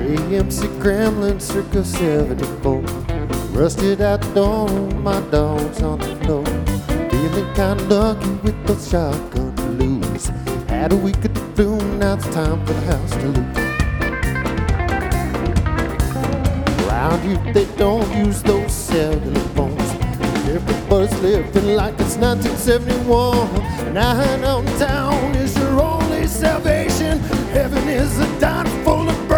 AMC Gremlin Circa 74. Rusted out door, my dog's on the floor. Feeling kinda lucky with those shotgun blues. Had a week at the flu, now it's time for the house to lose. Around you they don't use those cellular phones. Everybody's living like it's 1971. Nine on town is your only salvation. Heaven is a dime full of